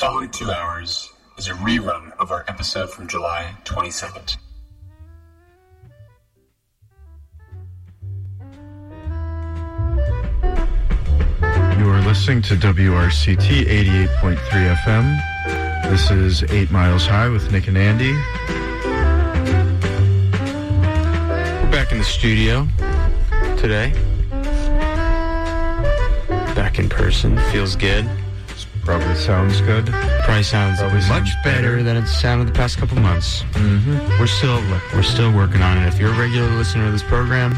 following 2 hours is a rerun of our episode from July 22nd. You are listening to WRCT 88.3 FM. This is 8 Miles High with Nick and Andy. We're back in the studio today. Back in person. Feels good. Probably sounds good. Probably sounds much better than it sounded the past couple months. Mm-hmm. We're still working on it. If you're a regular listener of this program,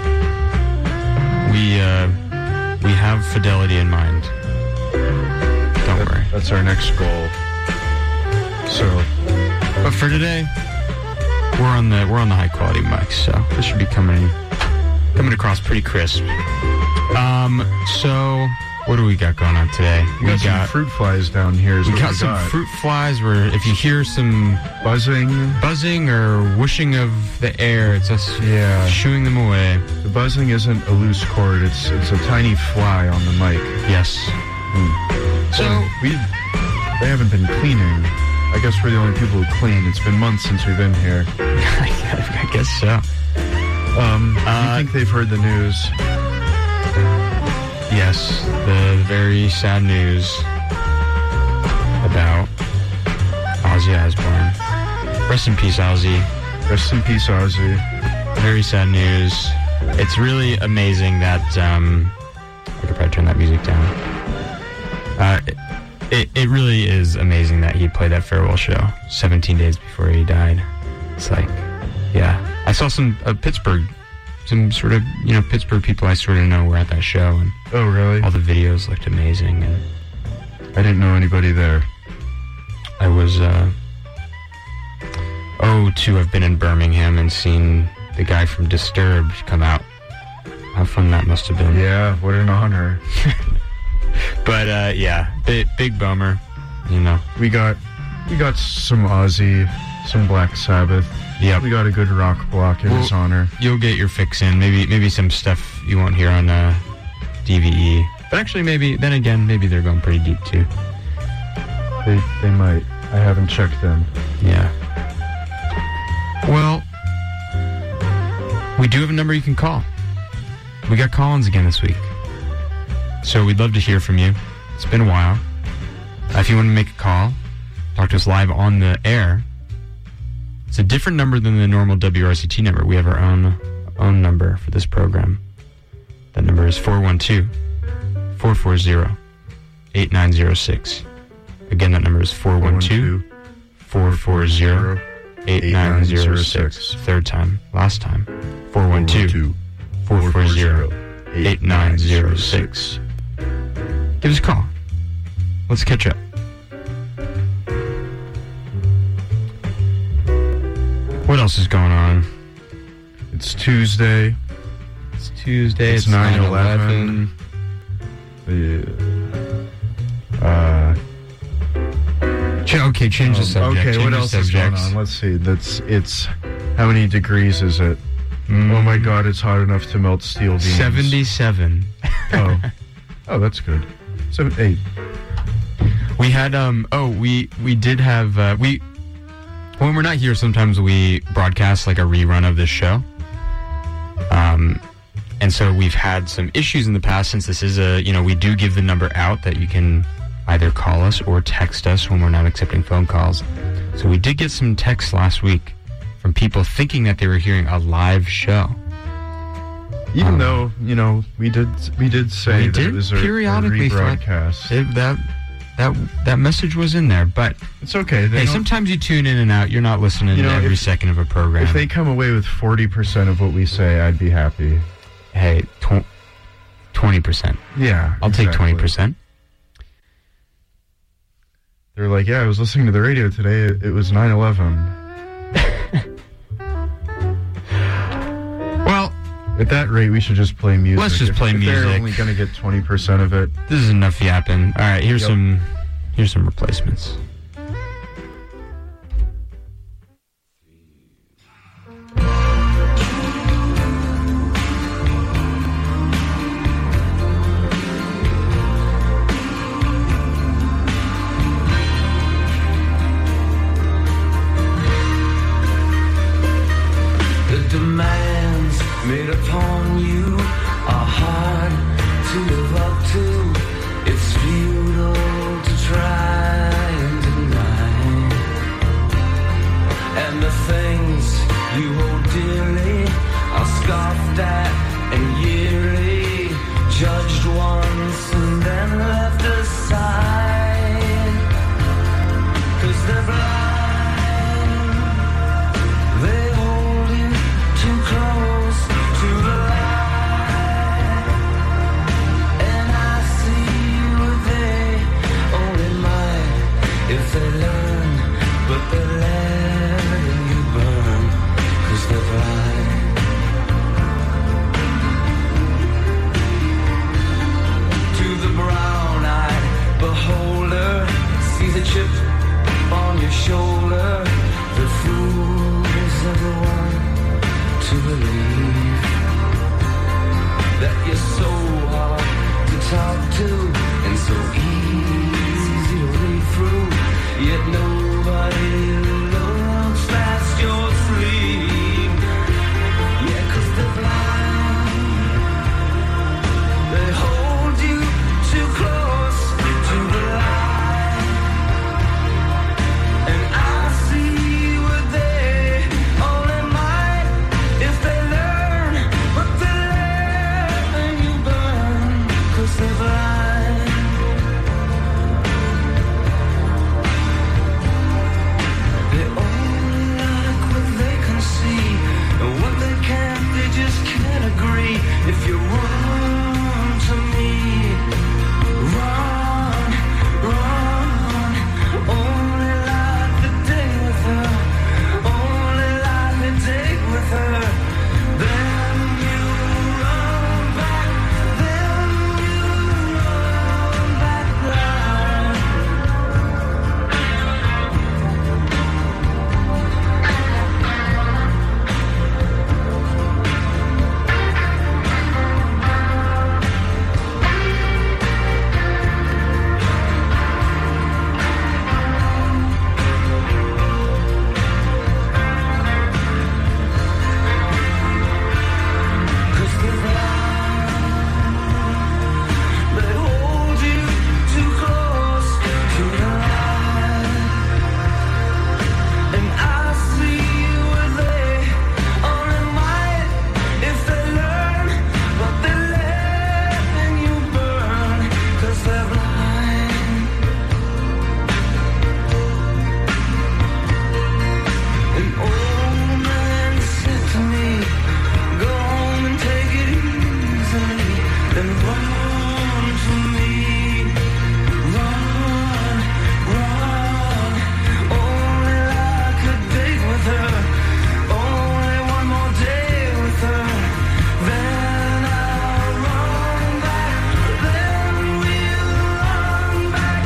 we have fidelity in mind. Don't worry. That's our next goal. But for today, we're on the high quality mics, so this should be coming across pretty crisp. So what do we got going on today? We got some fruit flies down here. We got some fruit flies where if you hear some buzzing or whooshing of the air, it's us shooing them away. The buzzing isn't a loose cord, it's a tiny fly on the mic. Yes. So they haven't been cleaning. I guess we're the only people who clean. It's been months since we've been here. I guess so. You think they've heard the news? Yes, the very sad news about Ozzy Osbourne. Rest in peace, Ozzy. Rest in peace, Ozzy. Very sad news. It's really amazing that I could probably turn that music down. It really is amazing that he played that farewell show 17 days before he died. It's like, yeah. I saw some sort of, Pittsburgh people I sort of know were at that show. And oh, really? All the videos looked amazing. And I didn't know anybody there. I was, to have been in Birmingham and seen the guy from Disturbed come out. How fun that must have been. Yeah, what an honor. But, big bummer, We got some Ozzy, some Black Sabbath. Yeah, we got a good rock block in his honor. You'll get your fix in. Maybe some stuff you won't hear on DVE. But actually, maybe they're going pretty deep too. They might. I haven't checked them. Yeah. Well, we do have a number you can call. We got call-ins again this week, so we'd love to hear from you. It's been a while. If you want to make a call, talk to us live on the air. It's a different number than the normal WRCT number. We have our own number for this program. That number is 412-440-8906. Again, that number is 412-440-8906. Third time. Last time. 412-440-8906. Give us a call. Let's catch up. What else is going on? It's Tuesday. It's 9/11. Okay, change the subject. Okay, what else is going on? Let's see. It's how many degrees is it? Oh my God, it's hot enough to melt steel beams. 77. Oh, that's good. 8. We had we did have when we're not here, sometimes we broadcast like a rerun of this show. And so we've had some issues in the past since this is we do give the number out that you can either call us or text us when we're not accepting phone calls. So we did get some texts last week from people thinking that they were hearing a live show. Even though, we did say that it was a rebroadcast. That message was in there, but it's okay. Hey, sometimes you tune in and out. You're not listening to every second of a program. If they come away with 40% of what we say, I'd be happy. Hey, 20%. Yeah, I'll take 20%. They're like, yeah, I was listening to the radio today. It was 9/11. Well, at that rate, we should just play music. Let's just play music. They're only going to get 20% of it. This is enough yapping. All right, here's some replacements. made upon you are hard to live up to. It's futile to try and deny. And the things you hold dearly are scoffed at and yearly judged once and then left aside. 'Cause they're blind, they hold you too close to the light. And I see what they only might if they learn, but they're letting you burn. 'Cause they're blind. The brown-eyed beholder sees a chip on your shoulder that fools everyone to believe that you're so hard to talk to and so easy to read through, yet nobody looks past your sleeve. Yeah, 'cause they're blind, they hold you too close to the light. And I see what they only might if they learn, but they're letting you burn. 'Cause they're blind. They only like what they can see, and what they can't, they just can't agree. If you run to me, run, run, only like the day with her, only like the day with her. Then you run back, then you run back blind. They hold you too close to the light. And I see what they only might if they learn, but they're letting you burn. 'Cause they're blind. An old man said to me, go home and take it easily, then run to me. Run, run, only like a date with her, only one more day with her. Then I'll run back, then we'll run back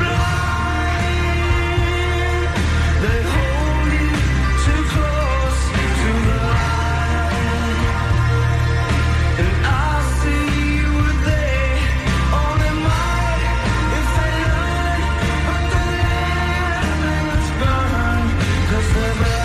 blind. They hold you too close to the light. And I see what they only might if they learn, but they're letting us burn. 'Cause they're blind.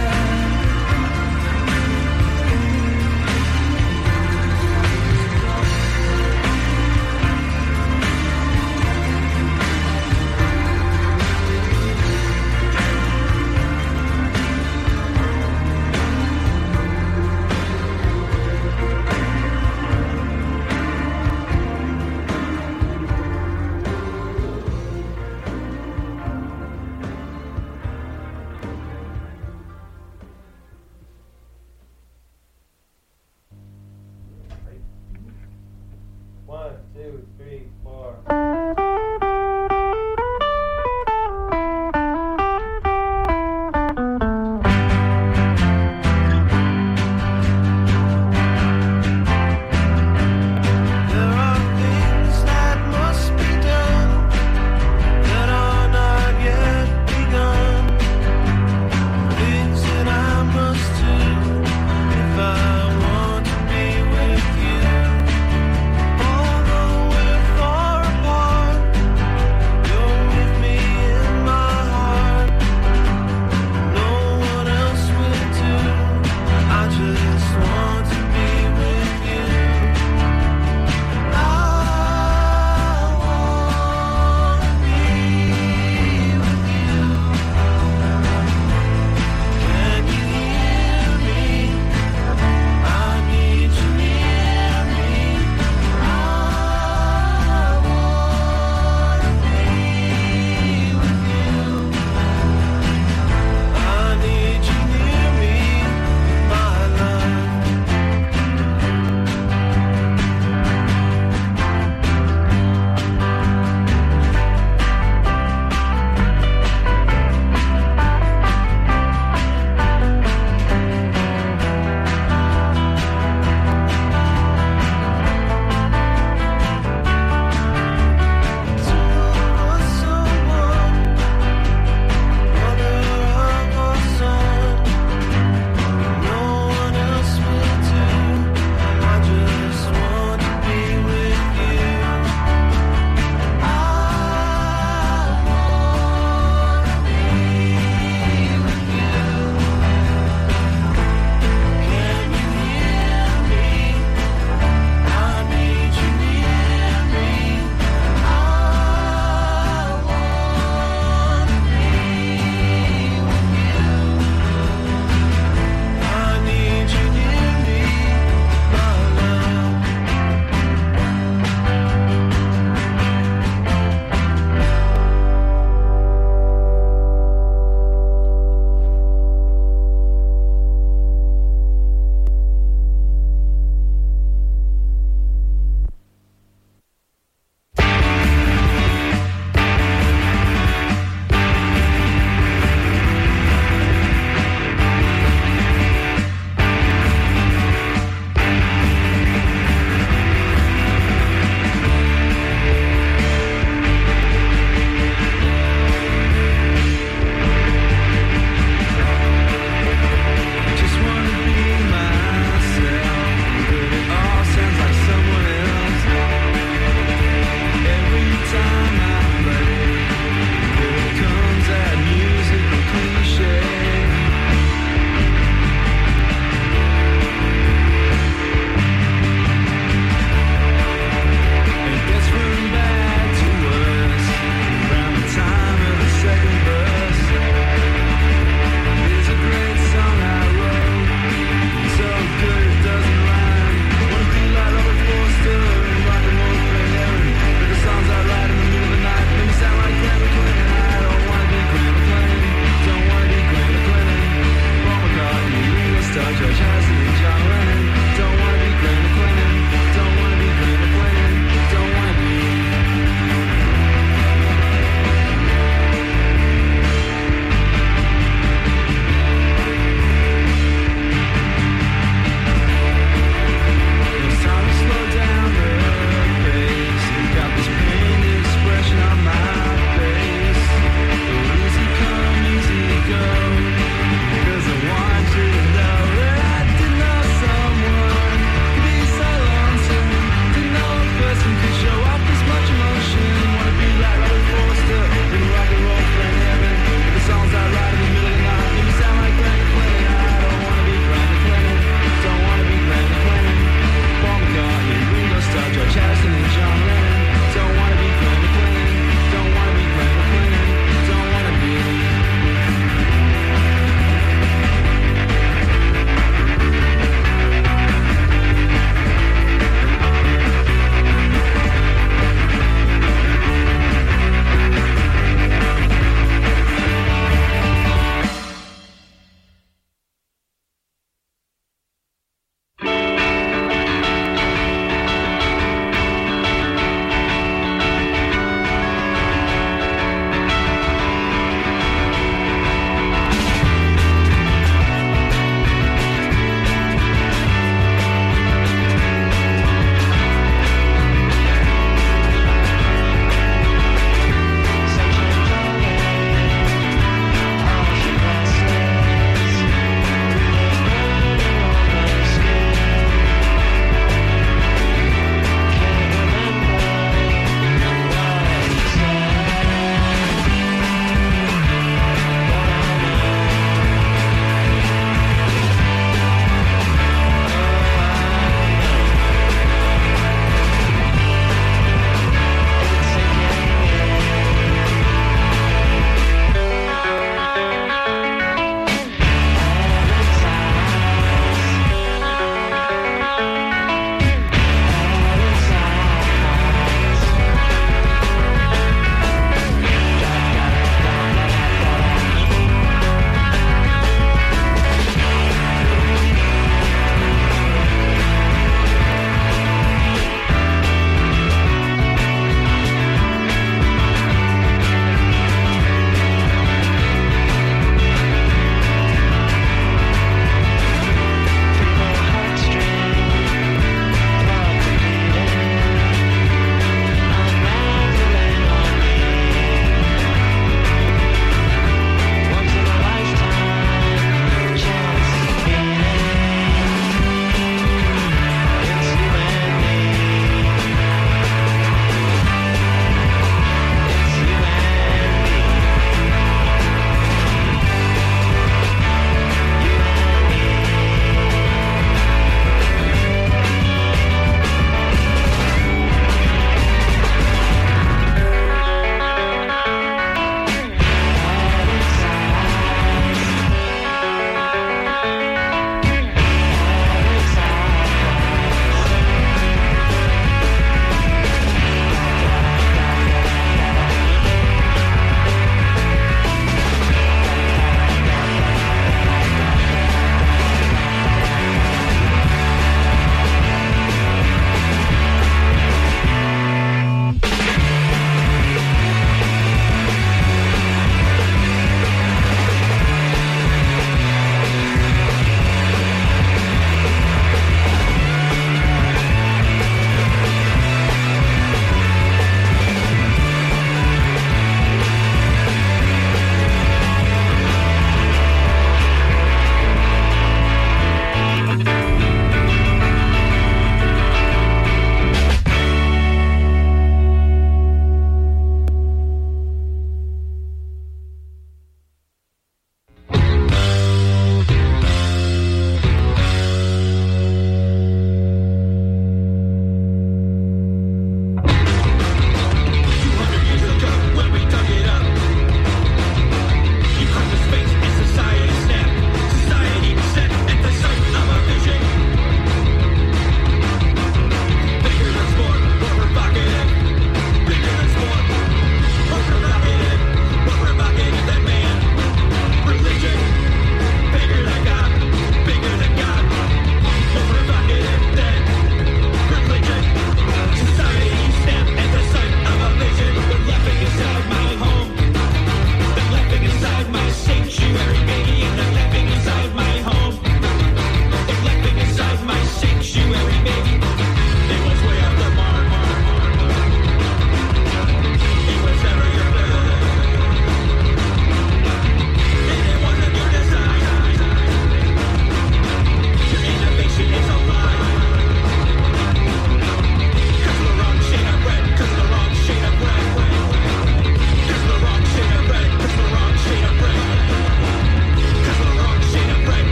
One, two, three, four. There are things that must be done that are not yet begun. Things that I must do if I want to be with you. Although we're far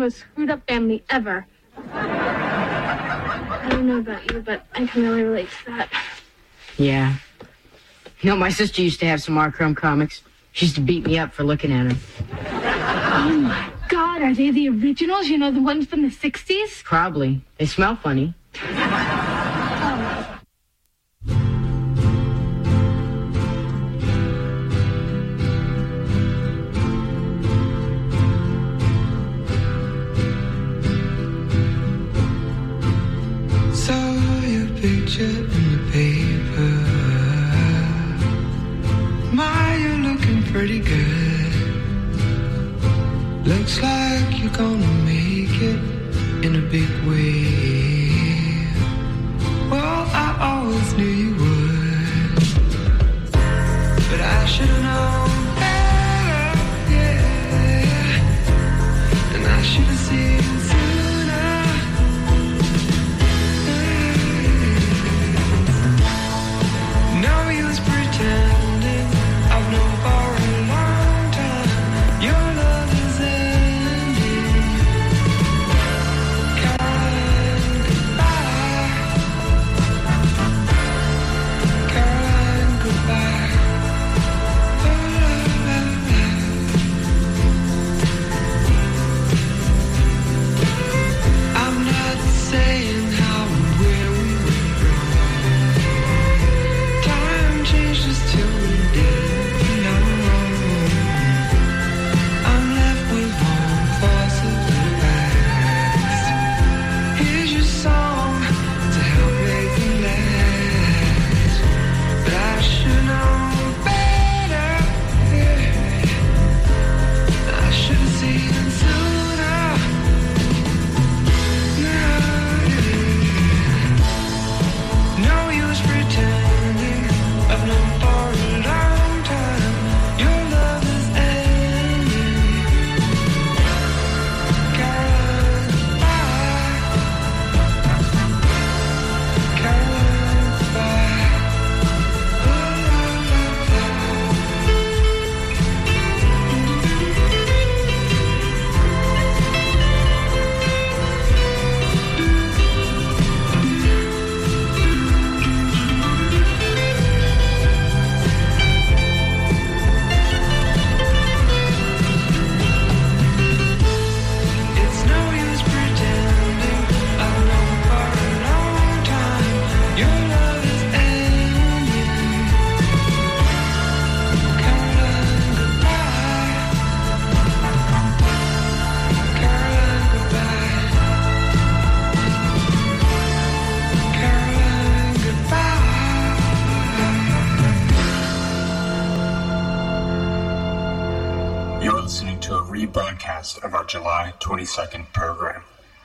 most screwed up family ever. I don't know about you, but I can really relate to that. Yeah. You know, my sister used to have some R. Crumb comics. She used to beat me up for looking at them. Oh my God, are they the originals? You know, the ones from the 60s? Probably. They smell funny. Saw your picture in the paper. My, you're looking pretty good. Looks like you're gonna make it in a big way. Well, I always knew you would, but I should've known better, yeah. And I should've seen sooner. No use pretending I've known for a long time. Your love is ending. Caroline, goodbye. Caroline, goodbye. I'm not saying how and where we went wrong. Time changed us till we didn't know. I'm left with warm thoughts of the past. Here's your song to help make me last. But I should know better, yeah. I should have seen sooner. No use pretending I've known for a long time. Your love is ending. Caroline, goodbye. Caroline, goodbye. It's no use pretending I've known for a long time. Your love is ending. Caroline, goodbye. Caroline, goodbye. Caroline, goodbye. You're listening to a rebroadcast of our July 22nd program.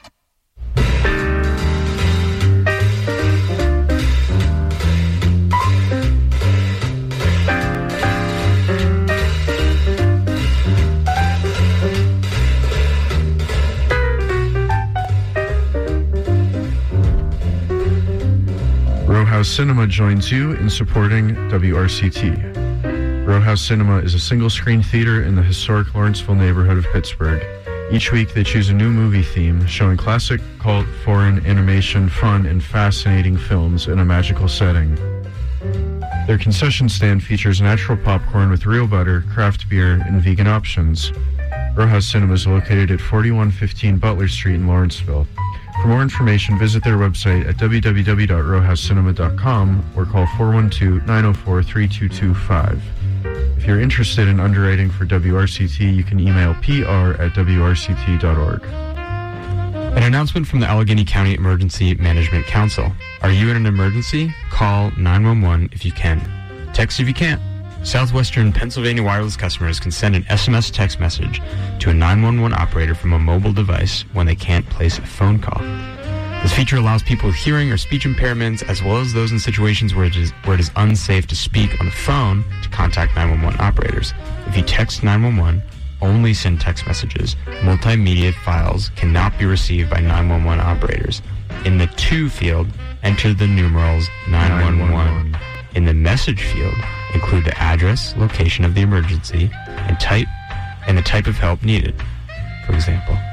Row House Cinema joins you in supporting WRCT. Row House Cinema is a single-screen theater in the historic Lawrenceville neighborhood of Pittsburgh. Each week they choose a new movie theme, showing classic, cult, foreign, animation, fun, and fascinating films in a magical setting. Their concession stand features natural popcorn with real butter, craft beer, and vegan options. Row House Cinema is located at 4115 Butler Street in Lawrenceville. For more information, visit their website at www.rowhousecinema.com or call 412-904-3225. If you're interested in underwriting for WRCT, you can email pr@wrct.org. An announcement from the Allegheny County Emergency Management Council. Are you in an emergency? Call 911 if you can. Text if you can't. Southwestern Pennsylvania wireless customers can send an SMS text message to a 911 operator from a mobile device when they can't place a phone call. This feature allows people with hearing or speech impairments, as well as those in situations where it is unsafe to speak on the phone, to contact 911 operators. If you text 911, only send text messages. Multimedia files cannot be received by 911 operators. In the to field, enter the numerals 911. In the message field, include the address, location of the emergency, and the type of help needed. For example,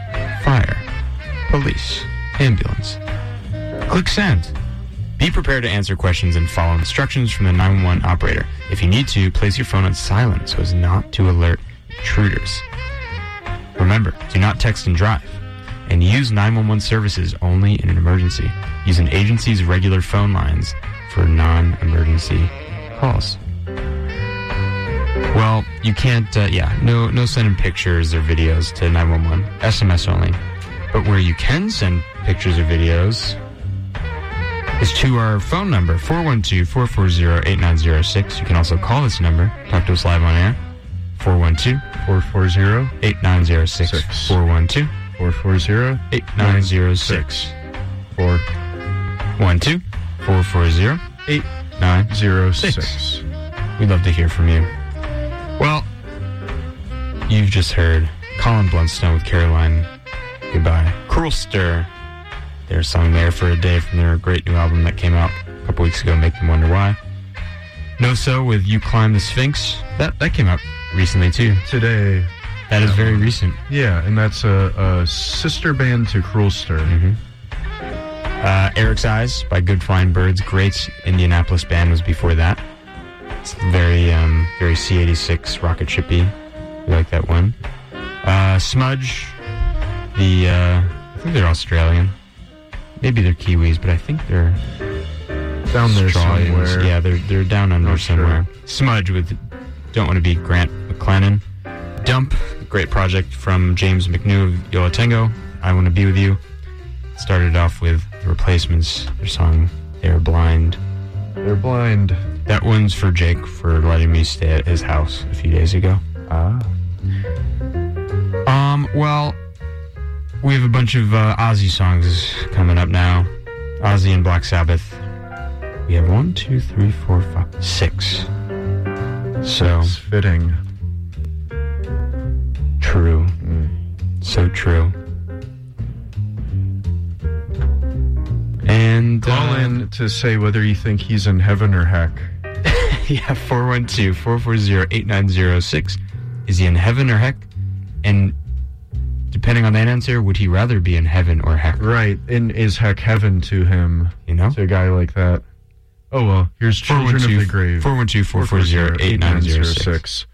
fire, police, ambulance. Click send. Be prepared to answer questions and follow instructions from the 911 operator. If you need to, place your phone on silent so as not to alert intruders. Remember, do not text and drive, and use 911 services only in an emergency. Use an agency's regular phone lines for non-emergency calls. Well, you can't, no sending pictures or videos to 911. SMS only. But where you can send pictures or videos is to our phone number, 412-440-8906. You can also call this number. Talk to us live on air. 412-440-8906. 412-440-8906. 412-440-8906. We'd love to hear from you. Well, you've just heard Colin Blunstone with Caroline Goodbye. Cruel Stir, their song There for a Day from their great new album that came out a couple weeks ago, Make Them Wonder Why. No So with You Climb the Sphinx. That came out recently too. Today. That is very recent. Yeah, and that's a sister band to Cruel Stir. Mm-hmm. Eric's Eyes by Good Flying Birds. Great Indianapolis band was before that. It's very C86 rocket shippy. We like that one. Smudge. I think they're Australian. Maybe they're Kiwis, but I think they're down there Australians. somewhere. Yeah, they're down under somewhere. Sure. Smudge with Don't Want to Be Grant McLennan. Dump, a great project from James McNew of Yo La Tengo. I Want to Be With You. Started off with The Replacements, their song They're Blind. They're blind. That one's for Jake for letting me stay at his house a few days ago. Well, we have a bunch of Ozzy songs coming up now. Ozzy and Black Sabbath. We have 1, 2, 3, 4, 5, 6. So it's fitting. True. So true. And call in to say whether you think he's in heaven or heck. Yeah, 412-440-8906. Is he in heaven or heck? And depending on that answer, would he rather be in heaven or heck? Right. And is heck heaven to him? You know? To a guy like that. Oh, well, here's Children of the Grave. 412-440-8906.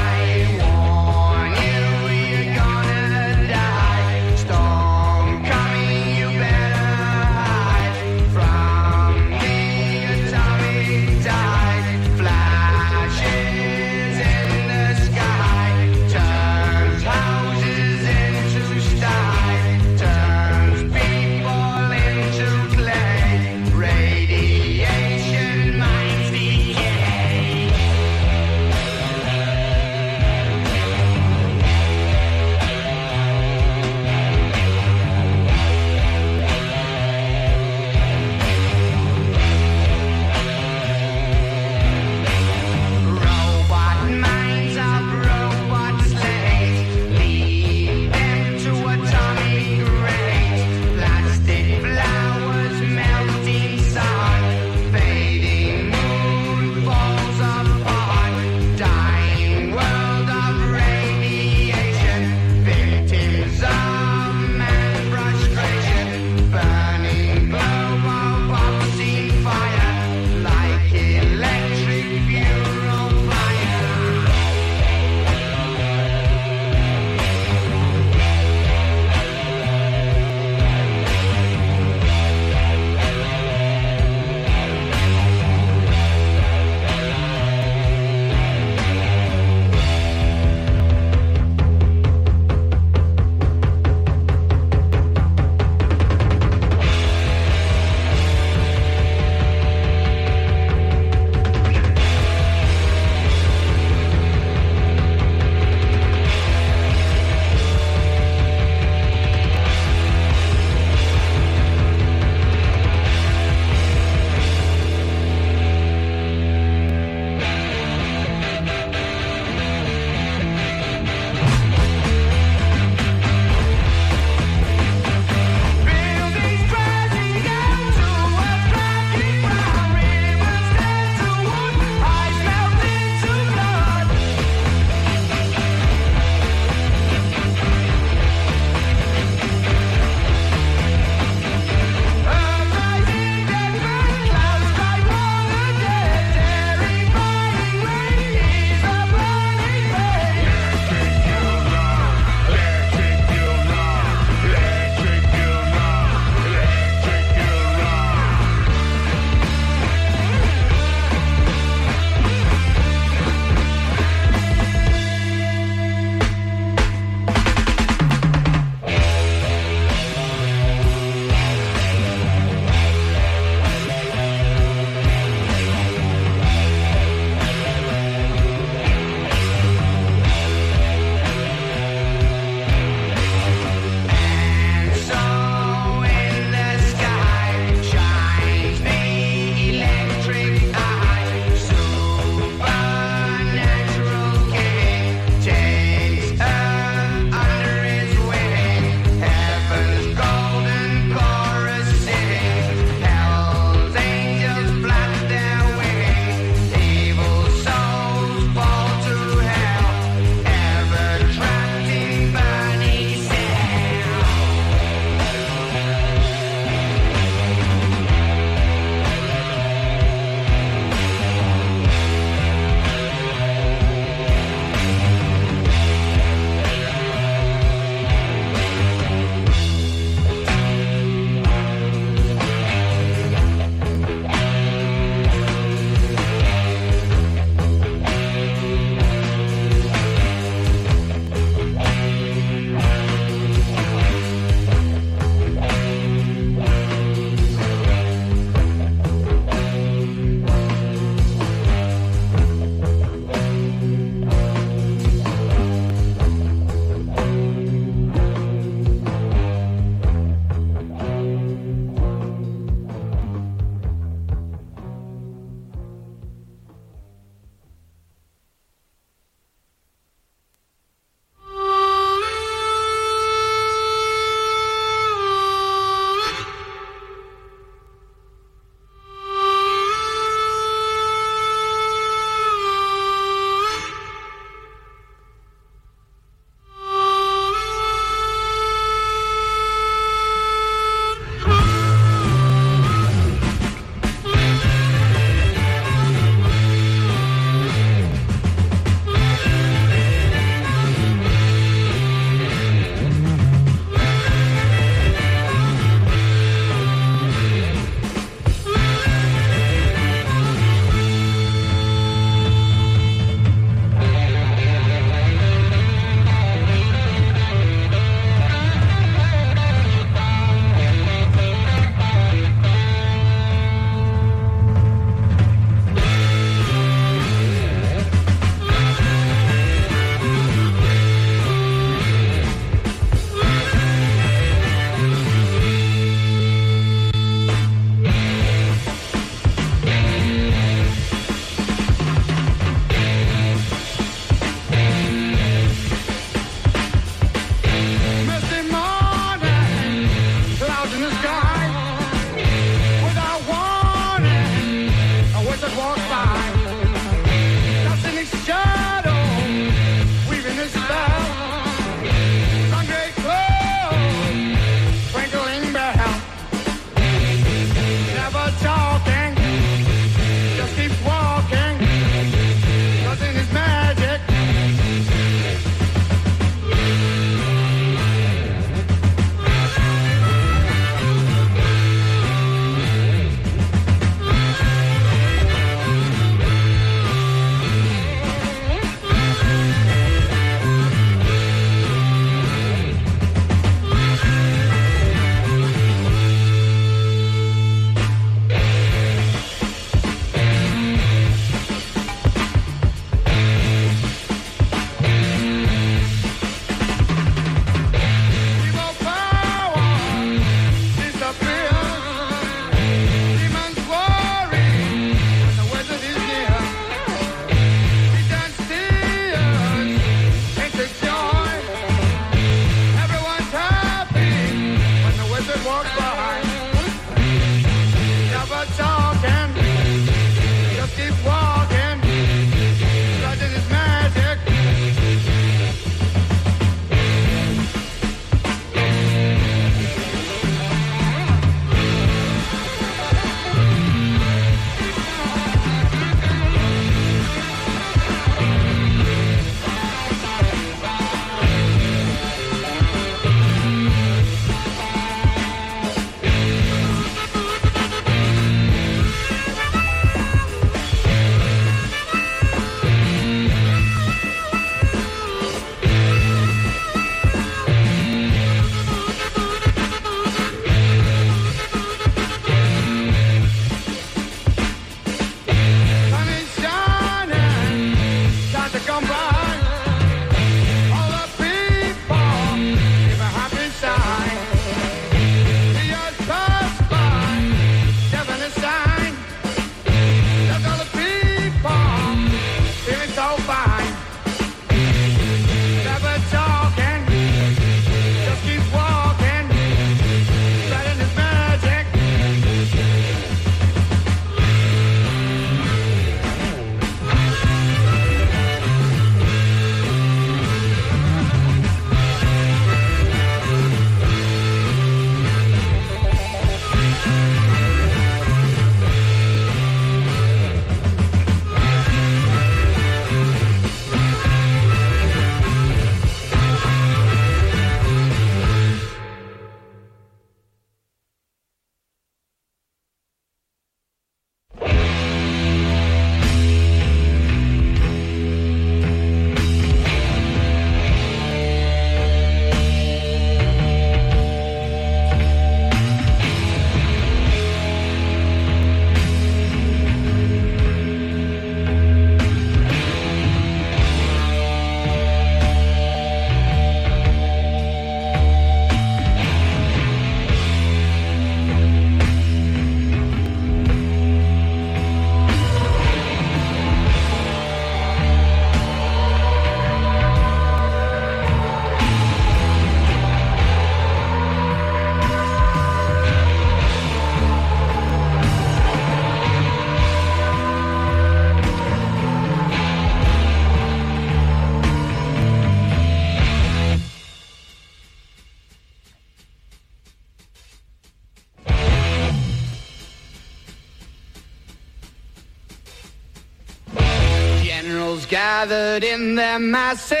devils gathered in their masses,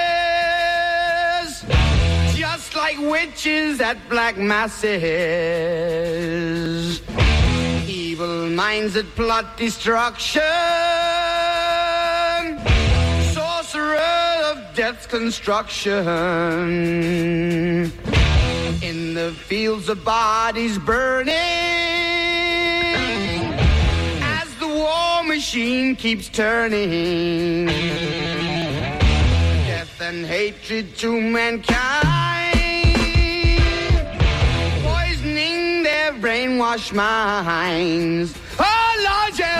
just like witches at black masses. Evil minds that plot destruction, sorcerer of death's construction. In the fields of bodies burning, as the war machine keeps turning. Death and hatred to mankind, poisoning their brainwashed minds. Oh Lord, yeah.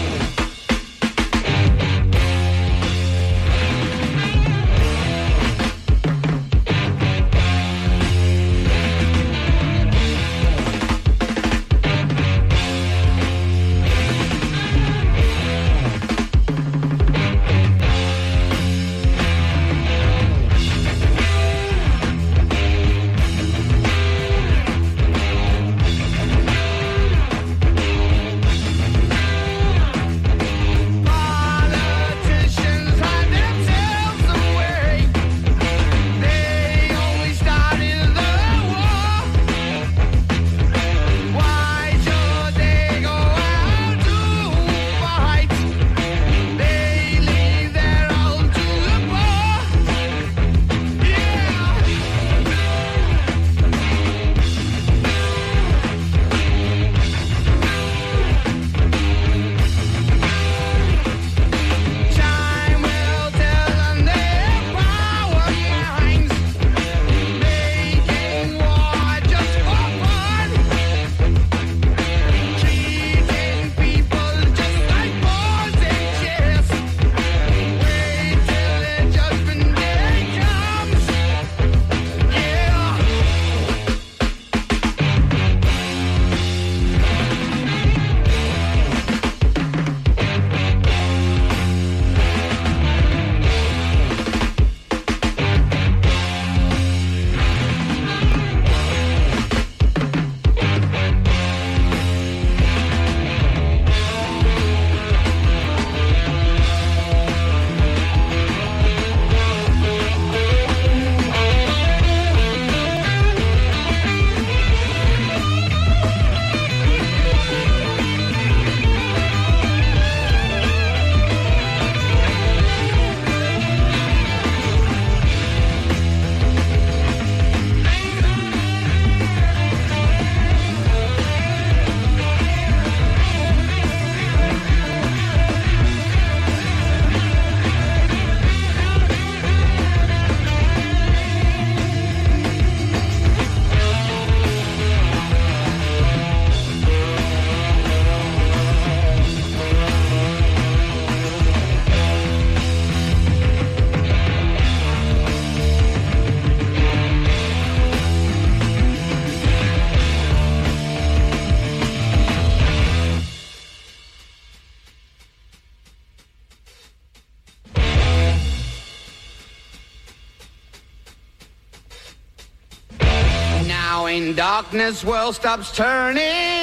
Darkness, world stops turning,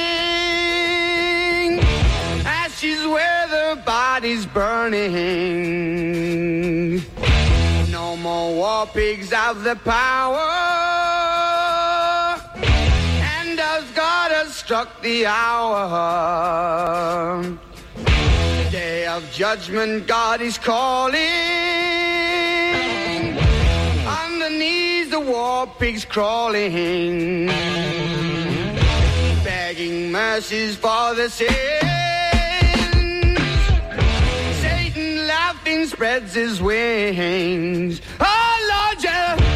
ashes where the body's burning. No more war pigs have the power, and as God has struck the hour, day of judgment God is calling. Underneath the war pigs crawling, begging mercies for the sins. Satan laughing spreads his wings. Oh Lord, yeah.